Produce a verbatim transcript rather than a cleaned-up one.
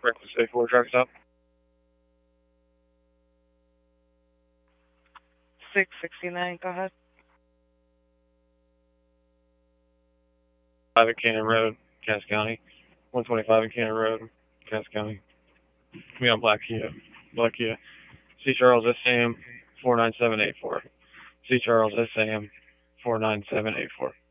Breakfast A four, truck stop. six sixty-nine, go ahead. five at Cannon Road, Cass County. one twenty-five at Cannon Road, Cass County. We on Black Kia. Black Kia. C. Charles S A M four nine seven eight four. C. Charles S A M four nine seven eight four.